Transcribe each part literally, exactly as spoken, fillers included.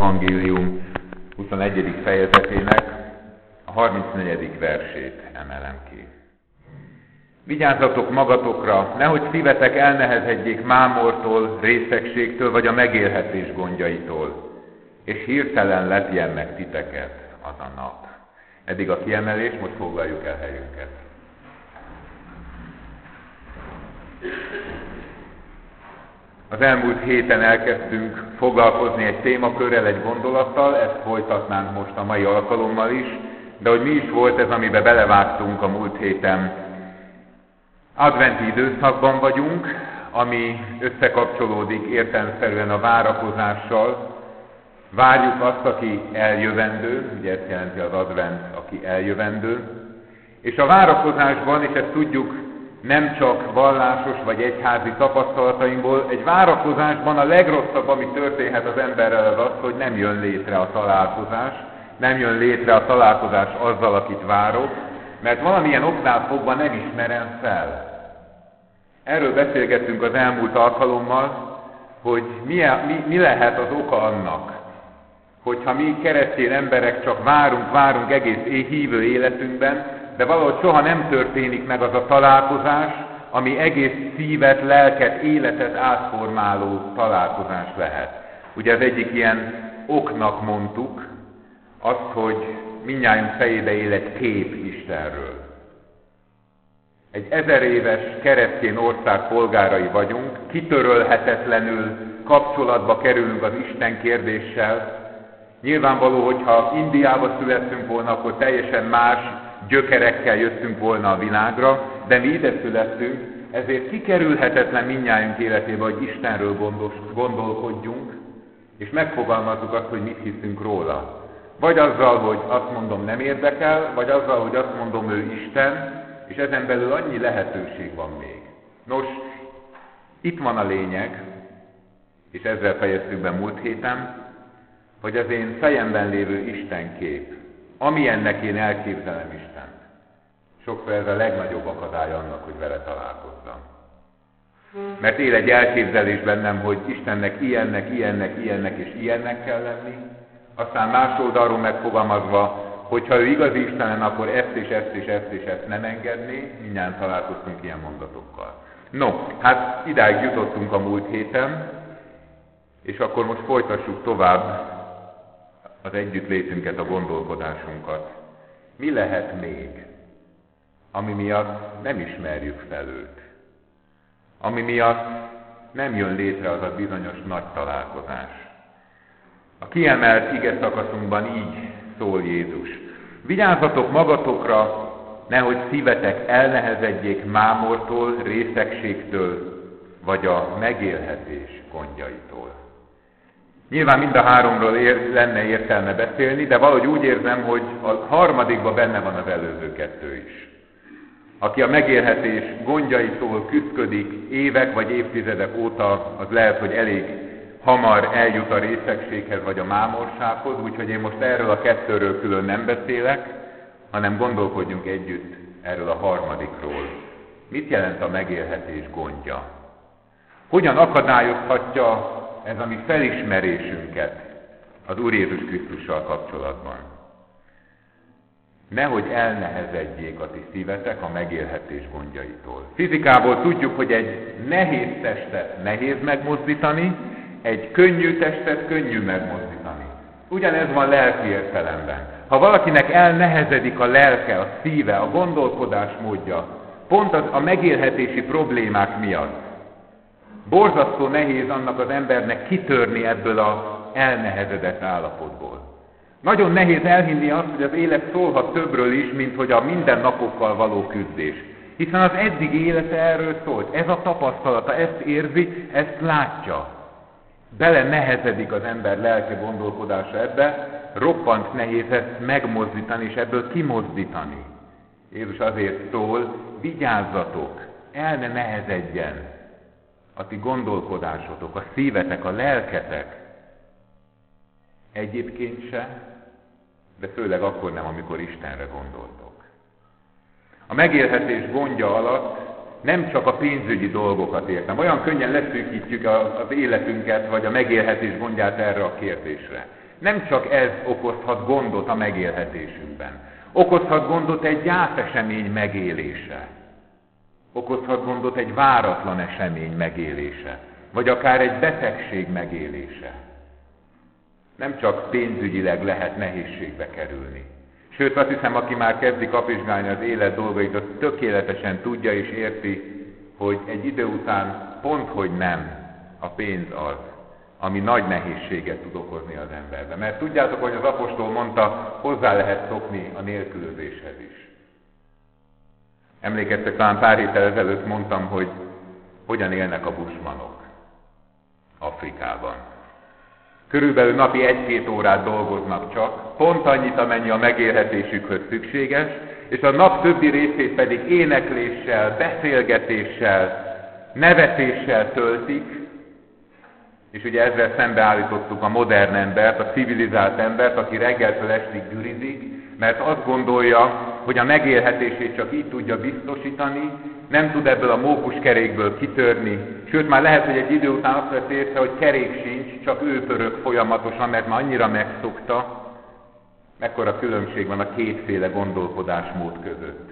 evangélium huszonegyedik fejezetének a harmincnegyedik versét emelem ki. Vigyázzatok magatokra, nehogy szívetek elnehezedjék mámortól, részegségtől vagy a megélhetés gondjaitól, és hirtelen lepjen meg titeket az a nap. Eddig a kiemelés, most foglaljuk el helyünket. Az elmúlt héten elkezdtünk foglalkozni egy témakörrel, egy gondolattal, ezt folytatnánk most a mai alkalommal is, de hogy mi is volt ez, amiben belevágtunk a múlt héten. Adventi időszakban vagyunk, ami összekapcsolódik értelemszerűen a várakozással. Várjuk azt, aki eljövendő, ugye ezt jelenti az advent, aki eljövendő, és a várakozásban, és ezt tudjuk nem csak vallásos vagy egyházi tapasztalatainkból, egy várakozásban a legrosszabb, ami történhet az emberrel, az az, hogy nem jön létre a találkozás, nem jön létre a találkozás azzal, akit várok, mert valamilyen oknál fogva nem ismerem fel. Erről beszélgettünk az elmúlt alkalommal, hogy mi, mi, mi lehet az oka annak, hogyha mi keresztény emberek csak várunk, várunk egész hívő életünkben, de valahogy soha nem történik meg az a találkozás, ami egész szívet, lelket, életet átformáló találkozás lehet. Ugye az egyik ilyen oknak mondtuk azt, hogy mindnyájunk fejébe él egy kép Istenről. Egy ezer éves keresztény ország polgárai vagyunk, kitörölhetetlenül kapcsolatba kerülünk az Isten kérdéssel. Nyilvánvaló, hogyha Indiába születtünk volna, akkor teljesen más gyökerekkel jöttünk volna a világra, de mi ide születtünk, ezért kikerülhetetlen mindnyájunk életébe, hogy Istenről gondos, gondolkodjunk, és megfogalmazzuk azt, hogy mit hiszünk róla. Vagy azzal, hogy azt mondom, nem érdekel, vagy azzal, hogy azt mondom, ő Isten, és ezen belül annyi lehetőség van még. Nos, itt van a lényeg, és ezzel fejeztük be múlt héten, hogy az én fejemben lévő Istenkép, amilyennek én elképzelem Istent. Sokszor ez a legnagyobb akadály annak, hogy vele találkozzam. Mert él egy elképzelés bennem, hogy Istennek ilyennek, ilyennek, ilyennek és ilyennek kell lenni, aztán más oldalról megfogalmazva, hogyha ő igazi Istenen, akkor ezt és ezt és ezt és ezt nem engedné, mindjárt találkoztunk ilyen mondatokkal. No, hát idáig jutottunk a múlt héten, és akkor most folytassuk tovább az együttlétünket, a gondolkodásunkat. Mi lehet még, ami miatt nem ismerjük fel őt? Ami miatt nem jön létre az a bizonyos nagy találkozás? A kiemelt ige szakaszunkban így szól Jézus. Vigyázzatok magatokra, nehogy szívetek elnehezedjék mámortól, részegségtől, vagy a megélhetés gondjaitól. Nyilván mind a háromról ér, lenne értelme beszélni, de valahogy úgy érzem, hogy a harmadikban benne van az előző kettő is. Aki a megélhetés gondjaitól küszködik évek vagy évtizedek óta, az lehet, hogy elég hamar eljut a részegséghez vagy a mámorsághoz, úgyhogy én most erről a kettőről külön nem beszélek, hanem gondolkodjunk együtt erről a harmadikról. Mit jelent a megélhetés gondja? Hogyan akadályozhatja ez a mi felismerésünket az Úr Jézus Krisztussal kapcsolatban? Nehogy elnehezedjék a ti szívetek a megélhetés gondjaitól. Fizikából tudjuk, hogy egy nehéz testet nehéz megmozdítani, egy könnyű testet könnyű megmozdítani. Ugyanez van lelki értelemben. Ha valakinek elnehezedik a lelke, a szíve, a gondolkodás módja, pont az a megélhetési problémák miatt, borzasztó nehéz annak az embernek kitörni ebből az elnehezedett állapotból. Nagyon nehéz elhinni azt, hogy az élet szólhat többről is, mint hogy a mindennapokkal való küzdés. Hiszen az eddigi élete erről szólt. Ez a tapasztalata, ezt érzi, ezt látja. Bele nehezedik az ember lelke gondolkodása ebbe, roppant nehéz ezt megmozdítani és ebből kimozdítani. Jézus azért szól, vigyázzatok, el ne nehezedjen a ti gondolkodásotok, a szívetek, a lelketek. Egyébként se, de főleg akkor nem, amikor Istenre gondoltok. A megélhetés gondja alatt nem csak a pénzügyi dolgokat értem. Olyan könnyen leszűkítjük az életünket, vagy a megélhetés gondját erre a kérdésre. Nem csak ez okozhat gondot a megélhetésünkben. Okozhat gondot egy gyászesemény megélése. Okozhat gondot egy váratlan esemény megélése. Vagy akár egy betegség megélése. Nem csak pénzügyileg lehet nehézségbe kerülni. Sőt, azt hiszem, aki már kezdi kapizsgálni az élet dolgait, az tökéletesen tudja és érti, hogy egy idő után pont, hogy nem a pénz az, ami nagy nehézséget tud okozni az emberbe. Mert tudjátok, hogy az apostol mondta, hozzá lehet szokni a nélkülözéshez is. Emlékeztek, talán pár héttel ezelőtt mondtam, hogy hogyan élnek a bushmanok Afrikában. Körülbelül napi egy-két órát dolgoznak csak, pont annyit, amennyi a megélhetésükhöz szükséges, és a nap többi részét pedig énekléssel, beszélgetéssel, nevetéssel töltik, és ugye ezzel szembeállítottuk a modern embert, a civilizált embert, aki reggeltől estig gyűrizik, mert azt gondolja, hogy a megélhetését csak így tudja biztosítani, nem tud ebből a mókuskerékből kitörni, sőt már lehet, hogy egy idő után azt vesz észre, hogy kerék sincs, csak ő pörög folyamatosan, mert már annyira megszokta. Mekkora különbség van a kétféle gondolkodásmód között.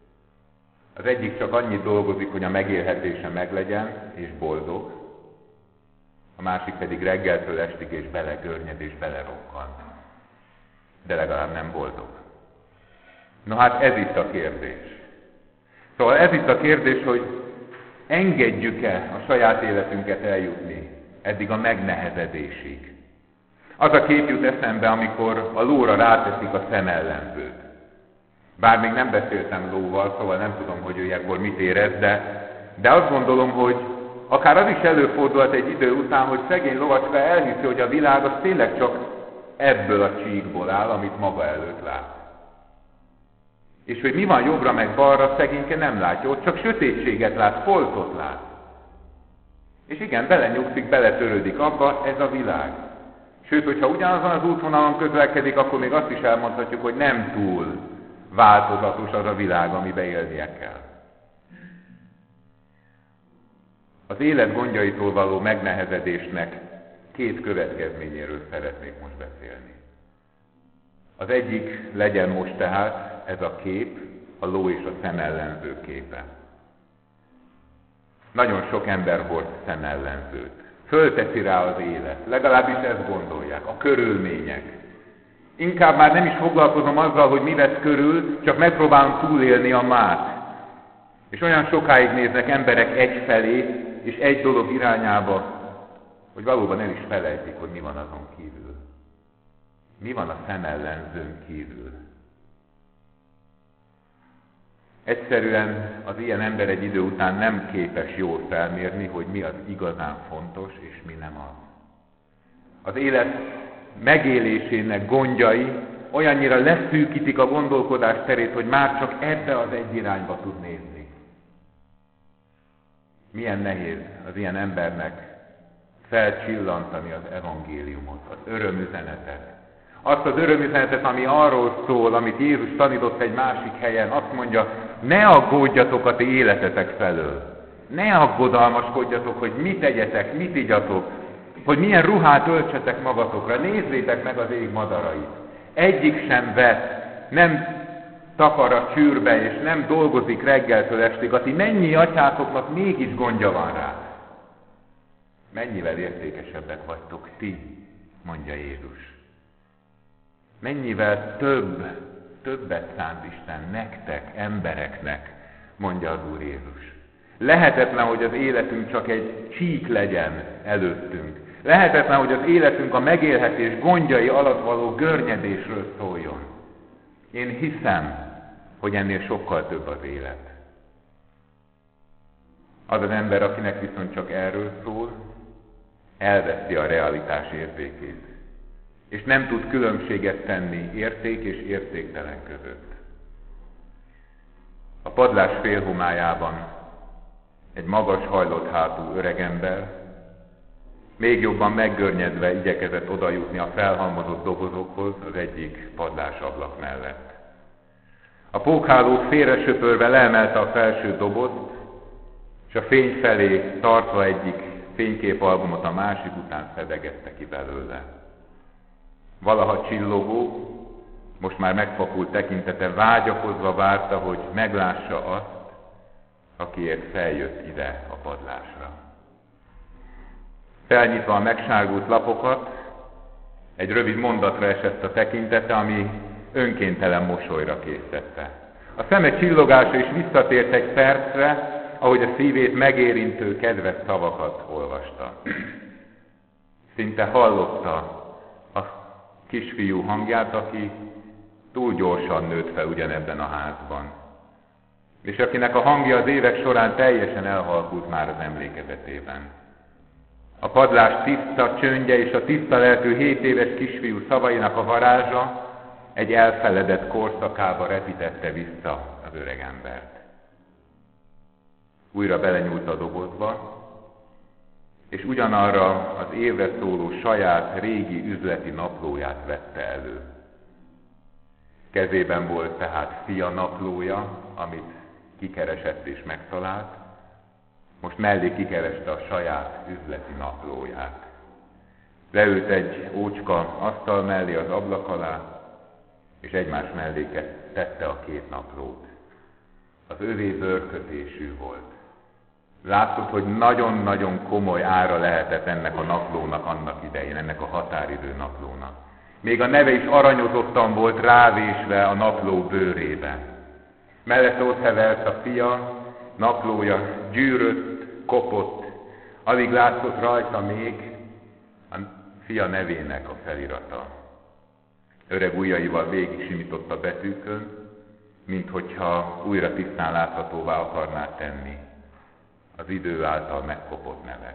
Az egyik csak annyit dolgozik, hogy a megélhetése meglegyen, és boldog, a másik pedig reggeltől estig és belegörnyed és belerokkan. De legalább nem boldog. No hát ez itt a kérdés. Szóval ez itt a kérdés, hogy engedjük-e a saját életünket eljutni eddig a megnehezedésig. Az a kép jut eszembe, amikor a lóra ráteszik a szemellenzőt. Bár még nem beszéltem lóval, szóval nem tudom, hogy ő ilyenkor mit érez, de, de azt gondolom, hogy akár az is előfordulhat egy idő után, hogy szegény lovacska elhiszi, hogy a világ az tényleg csak ebből a csíkból áll, amit maga előtt lát. És hogy mi van jobbra meg balra, szegényke nem látja, ott csak sötétséget lát, foltot lát. És igen, belenyugszik, beletörődik abba, ez a világ. Sőt, hogyha ugyanazon az útvonalon közlekedik, akkor még azt is elmondhatjuk, hogy nem túl változatos az a világ, amiben élnie kell. Az élet gondjaitól való megnehezedésnek két következményéről szeretnék most beszélni. Az egyik legyen most tehát ez a kép, a ló és a szemellenző képe. Nagyon sok ember hord szemellenzőt. Fölteszi rá az élet, legalábbis ezt gondolják, a körülmények. Inkább már nem is foglalkozom azzal, hogy mi vesz körül, csak megpróbálom túlélni a mát. És olyan sokáig néznek emberek egyfelé, és egy dolog irányába, hogy valóban el is felejtik, hogy mi van azon kívül. Mi van a szemellenzőn kívül. Egyszerűen az ilyen ember egy idő után nem képes jól felmérni, hogy mi az igazán fontos, és mi nem az. Az élet megélésének gondjai olyannyira leszűkítik a gondolkodás terét, hogy már csak ebbe az egy irányba tud nézni. Milyen nehéz az ilyen embernek felcsillantani az evangéliumot, az örömüzenetet. Azt az örömüzenetet, ami arról szól, amit Jézus tanított egy másik helyen, azt mondja, ne aggódjatok a ti életetek felől. Ne aggodalmaskodjatok, hogy mit tegyetek, mit igyatok, hogy milyen ruhát öltsetek magatokra. Nézzétek meg az ég madarait. Egyik sem vet, nem takar a csűrbe, és nem dolgozik reggeltől estig. A ti mennyi atyátoknak mégis gondja van rá. Mennyivel értékesebbek vagytok ti, mondja Jézus. Mennyivel több, többet szánt Isten nektek, embereknek, mondja az Úr Jézus. Lehetetlen, hogy az életünk csak egy csík legyen előttünk. Lehetetlen, hogy az életünk a megélhetés gondjai alatt való görnyedésről szóljon. Én hiszem, hogy ennél sokkal több az élet. Az az ember, akinek viszont csak erről szól, elveszti a realitás értékét. És nem tud különbséget tenni érték és értéktelen között. A padlás félhomályában egy magas hajlott hátú öregember még jobban meggörnyedve igyekezett odajutni a felhalmozott dobozokhoz az egyik padlásablak mellett. A pókháló félre söpörve leemelte a felső dobozt, és a fény felé tartva egyik fényképalbumot a másik után szedegette ki belőle. valaha csillogó, most már megfakult tekintete vágyakozva várta, hogy meglássa azt, akiért feljött ide a padlásra. Felnyitva a megsárgult lapokat, egy rövid mondatra esett a tekintete, ami önkéntelen mosolyra késztette. A szeme csillogása is visszatért egy percre, ahogy a szívét megérintő kedves szavakat olvasta. Szinte hallotta a kisfiú hangját, aki túl gyorsan nőtt fel ugyanebben a házban, és akinek a hangja az évek során teljesen elhalkult már az emlékezetében. A padlás tiszta csöndje és a tiszta lelkű hét éves kisfiú szavainak a varázsa egy elfeledett korszakába repítette vissza az öregembert. Újra belenyúlt a dobozba, és ugyanarra az évre szóló saját régi üzleti naplóját vette elő. Kezében volt tehát fia naplója, amit kikeresett és megtalált, most mellé kikereste a saját üzleti naplóját. Leült egy ócska asztal mellé az ablak alá, és egymás mellé tette a két naplót. Az övé bőrkötésű volt. Látszott, hogy nagyon-nagyon komoly ára lehetett ennek a naplónak annak idején, ennek a határidő naplónak. Még a neve is aranyozottan volt rávésve a napló bőrébe. Mellette ott hevert a fia, naplója gyűrött, kopott, alig látszott rajta még a fia nevének a felirata. Öreg ujjaival végig simított a betűkön, minthogyha újra tisztán láthatóvá akarná tenni az idő által megkopott nevet.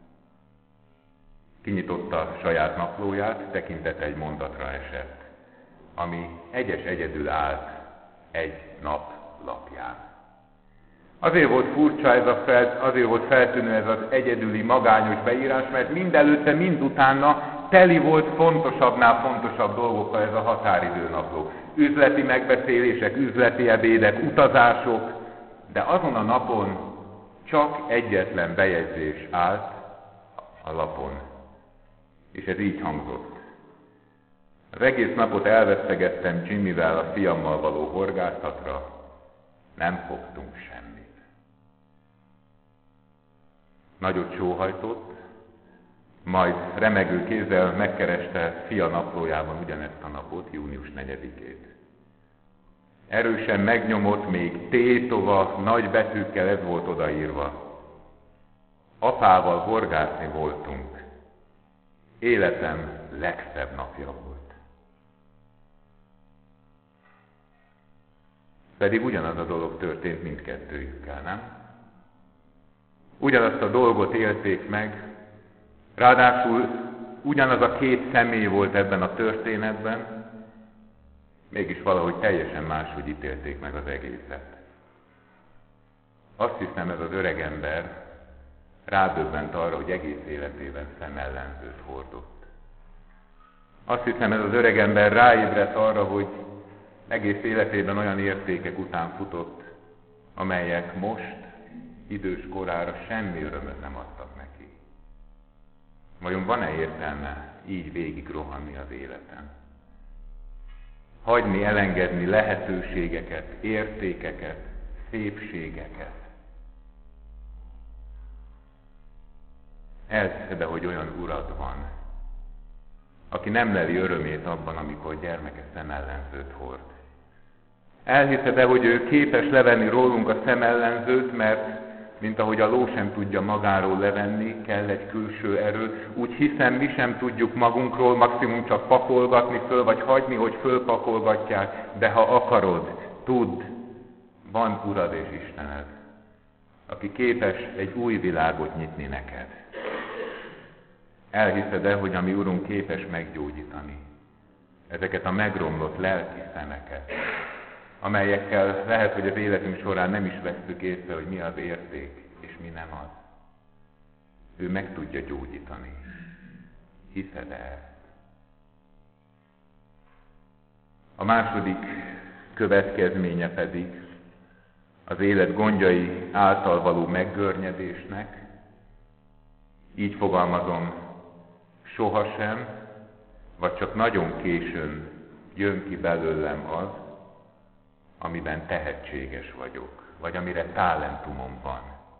Kinyitotta saját naplóját, tekintete egy mondatra esett, ami egyes egyedül állt egy nap lapján. Azért volt furcsa ez a fel, azért volt feltűnő ez az egyedüli, magányos beírás, mert mindelőtte, mindutána teli volt fontosabbnál fontosabb dolgokkal ez a határidőnapló. Üzleti megbeszélések, üzleti ebédek, utazások, de azon a napon csak egyetlen bejegyzés állt a lapon, és ez így hangzott. Az egész napot elvesztegettem Jimmyvel a fiammal való horgászatra, nem fogtunk semmit. Nagyot sóhajtott, majd remegő kézzel megkereste fia naplójában ugyanezt a napot, június negyedikét. Erősen megnyomott, még tétova, nagy betűkkel ez volt odaírva. Apával horgászni voltunk. Életem legszebb napja volt. Pedig ugyanaz a dolog történt mindkettőjükkel, nem? Ugyanazt a dolgot élték meg, ráadásul ugyanaz a két személy volt ebben a történetben, mégis valahogy teljesen máshogy ítélték meg az egészet. Azt hiszem, ez az öreg ember rádöbbent arra, hogy egész életében szemellenzőt hordott. Azt hiszem, ez az öreg ember ráébredt arra, hogy egész életében olyan értékek után futott, amelyek most, idős korára semmi örömöt nem adtak neki. Vajon van-e értelme így végig rohanni az életen? Hagyni, elengedni lehetőségeket, értékeket, szépségeket. Elhiszed, hogy olyan urad van, aki nem leli örömét abban, amikor gyermeke szemellenzőt hord. Elhiszed, hogy ő képes levenni rólunk a szemellenzőt, mert mint ahogy a ló sem tudja magáról levenni, kell egy külső erő, úgy hiszem, mi sem tudjuk magunkról, maximum csak pakolgatni föl, vagy hagyni, hogy fölpakolgatják, de ha akarod, tudd, van Urad és Istened, aki képes egy új világot nyitni neked. Elhiszed-e, hogy a mi Urunk képes meggyógyítani ezeket a megromlott lelki szemeket, amelyekkel lehet, hogy az életünk során nem is vesszük észre, hogy mi az érték, és mi nem az. Ő meg tudja gyógyítani. Hiszed-e ezt? A második következménye pedig az élet gondjai által való meggörnyedésnek, így fogalmazom, sohasem, vagy csak nagyon későn jön ki belőlem az, amiben tehetséges vagyok, vagy amire talentumom van.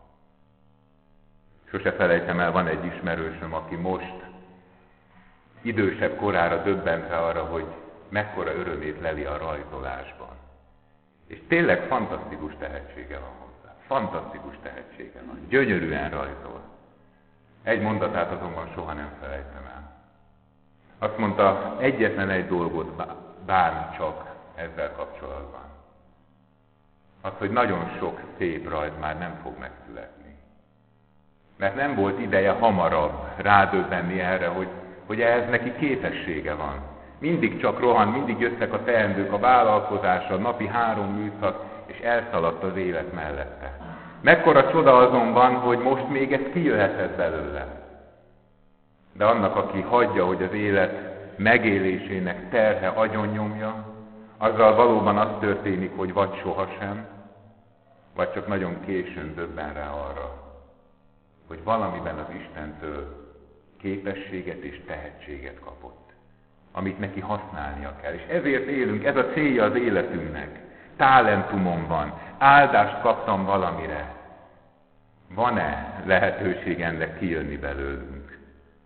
Sose felejtem el, van egy ismerősöm, aki most idősebb korára döbbent rá arra, hogy mekkora örömét leli a rajzolásban. És tényleg fantasztikus tehetsége van hozzá. Fantasztikus tehetsége van. Gyönyörűen rajzol. Egy mondatát azonban soha nem felejtem el. Azt mondta, egyetlen egy dolgot bán csak ezzel kapcsolatban. Az, hogy nagyon sok szép rajz már nem fog megszületni. Mert nem volt ideje hamarabb rádöbbenni erre, hogy, hogy ehhez neki képessége van. Mindig csak rohan, mindig jöttek a teendők, a vállalkozása, a napi három műszak, és elszaladt az élet mellette. Mekkora csoda azonban, hogy most még ez kijöhetett belőle. De annak, aki hagyja, hogy az élet megélésének terhe agyonnyomja, azzal valóban az történik, hogy vagy sohasem, vagy csak nagyon későn döbben rá arra, hogy valamiben az Istentől képességet és tehetséget kapott, amit neki használnia kell. És ezért élünk, ez a célja az életünknek. Talentumom van, áldást kaptam valamire. Van-e lehetőség ennek kijönni belőlünk?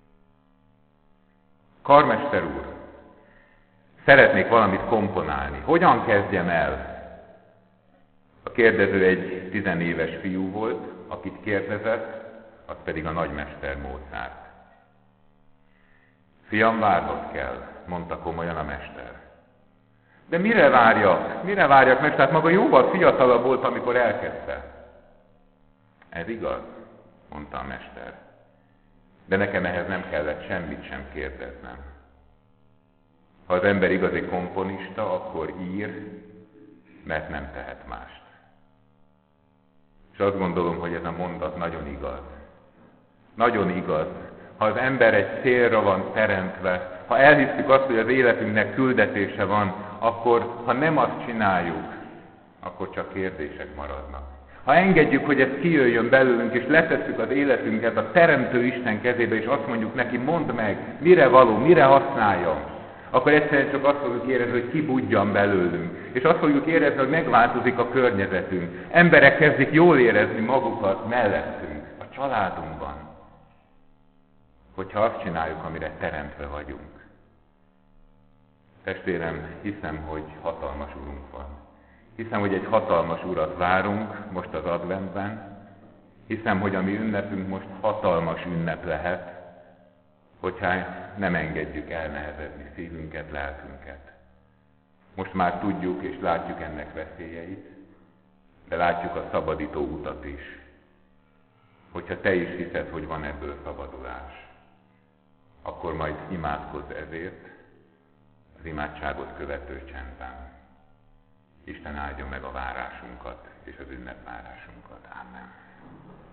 Karmester úr, szeretnék valamit komponálni. Hogyan kezdjem el? A kérdező egy tizenéves fiú volt, akit kérdezett, az pedig a nagymester Mozart. Fiam, várnod kell, mondta komolyan a mester. De mire várjak? Mire várjak, mester? Hát maga jóval fiatalabb volt, amikor elkezdte. Ez igaz, mondta a mester. De nekem ehhez nem kellett semmit sem kérdeznem. Ha az ember igazi komponista, akkor ír, mert nem tehet mást. És azt gondolom, hogy ez a mondat nagyon igaz. Nagyon igaz. Ha az ember egy célra van teremtve, ha elhisszük azt, hogy az életünknek küldetése van, akkor, ha nem azt csináljuk, akkor csak kérdések maradnak. Ha engedjük, hogy ez kijöjjön belőlünk, és letesszük az életünket a Teremtő Isten kezébe, és azt mondjuk neki, mondd meg, mire való, mire használjam, akkor egyszerűen csak azt fogjuk érezni, hogy kibudjan belőlünk. És azt fogjuk érezni, hogy megváltozik a környezetünk. Emberek kezdik jól érezni magukat mellettünk, a családunkban. Hogyha azt csináljuk, amire teremtve vagyunk. Testvérem, hiszem, hogy hatalmas Urunk van. Hiszem, hogy egy hatalmas Urat várunk most az adventben. Hiszem, hogy a mi ünnepünk most hatalmas ünnep lehet, hogyha nem engedjük elnehezezni szívünket, lelkünket. Most már tudjuk és látjuk ennek veszélyeit, de látjuk a szabadító utat is. Hogyha te is hiszed, hogy van ebből szabadulás, akkor majd imádkozz ezért, az imádságot követő csendben. Isten áldja meg a várásunkat és az ünnepvárásunkat. Amen.